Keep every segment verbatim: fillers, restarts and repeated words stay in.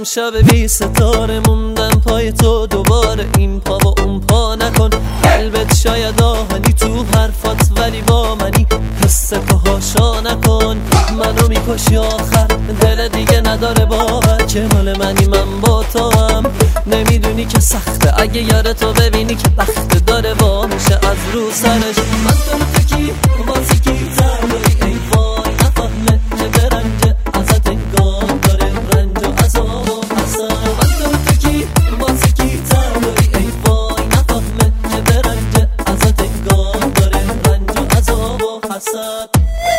شب بی ستاره موندم پای تو، دوباره این پا و اون پا نکن. قلبت شاید آهنی تو حرفات ولی با منی، حس پاهاشا نکن. منو میکشی آخر، دل دیگه نداره باور که مال منی من با تو هم. نمیدونی که سخته اگه یار تو ببینی که بخت داره با میشه از رو سرش. من تو تکی واسه کی ترداری ای وای، نفهمه که برنجه ازت انگام داره رنج و عذاب و حسن. من تو تکی واسه کی ترداری ای وای، نفهمه که برنجه ازت انگام داره رنج و عذاب و حسن.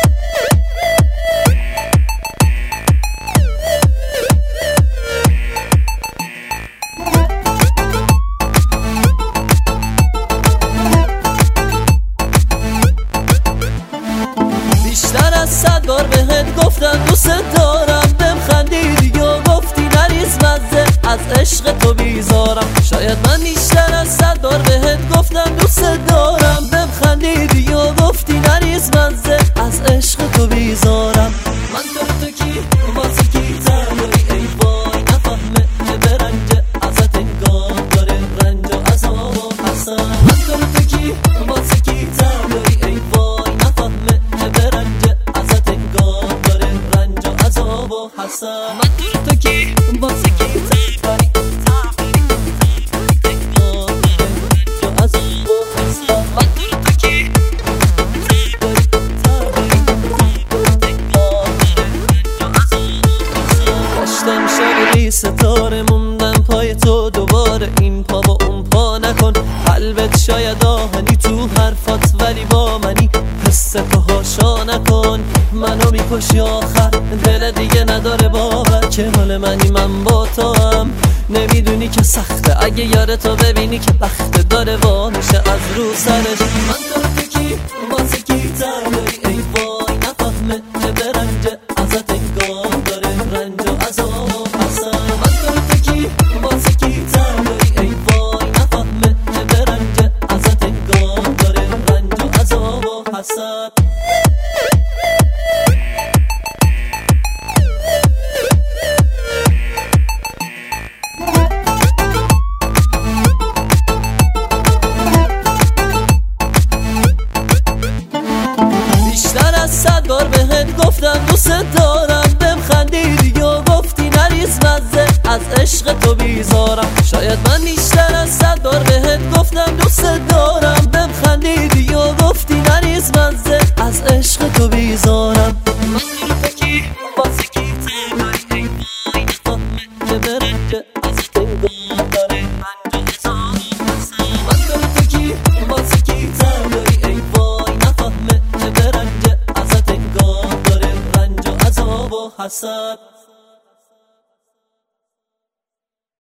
بیشتر از صد بار بهت گفتم دوست دارم، بهم خندیدی و گفتی نریز مزه از عشق تو بیزارم. شاید من بیشتر از صد بار بهت گفتم دوست دارم، بهم خندیدی و گفتی نریز مزه از عشق تو بیزارم. من تو تو کی واسه کی ترداری ای وای، نفهمه که برنجه ازت انگام داره رنج و عذاب و حسن. من تو تو کی واسه کی ترداری ای وای، نفهمه که برنجه ازت انگام داره رنج و عذاب و حسن. من تو تو کی واسه کی ترداری ستاره موندم پای تو، دوباره این پا و اون پا نکن. قلبت شاید آهنی تو حرفات ولی با منی، حس پاهاشا نکن. منو میکشی آخر، دل دیگه نداره باور که مال منی من با تو هم. نمیدونی که سخته اگه یار تو ببینی که بخت داره وا میشه از رو سرش. من تو تکی واسه کی ترداری ای وای، نفهمه که برنجه ازت انگام داره رنج و عذاب و حسن. من تو تکی واسه کی ترداری ای وای، نفهمه که برنجه ازت انگام داره رنج و عذاب و حسن. صد بار بهت گفتم دوست دارم، بهم خندیدی و گفتی نریز مزه از عشق تو بیزارم. شاید من بیشتر از صد بار بهت گفتم دوست دارم، بهم خندیدی و گفتی نریز مزه از عشق تو بیزارم. من تو کی واسه کی ترداری ای وای، نفهمه که برنجه ازت انگام داره رنج و عذاب و حسن. من تو کی واسه کی ترداری ای وای، نفهمه که برنجه ازت انگام داره رنج و عذاب و حسد.